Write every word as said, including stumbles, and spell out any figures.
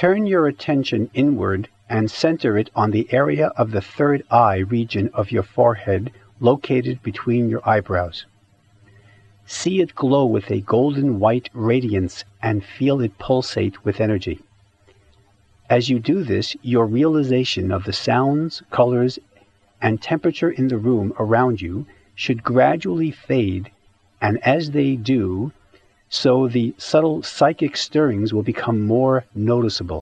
Turn your attention inward and center it on the area of the third eye region of your forehead located between your eyebrows. See it glow with a golden white radiance and feel it pulsate with energy. As you do this, your realization of the sounds, colors, and temperature in the room around you should gradually fade, and as they do, so the subtle psychic stirrings will become more noticeable.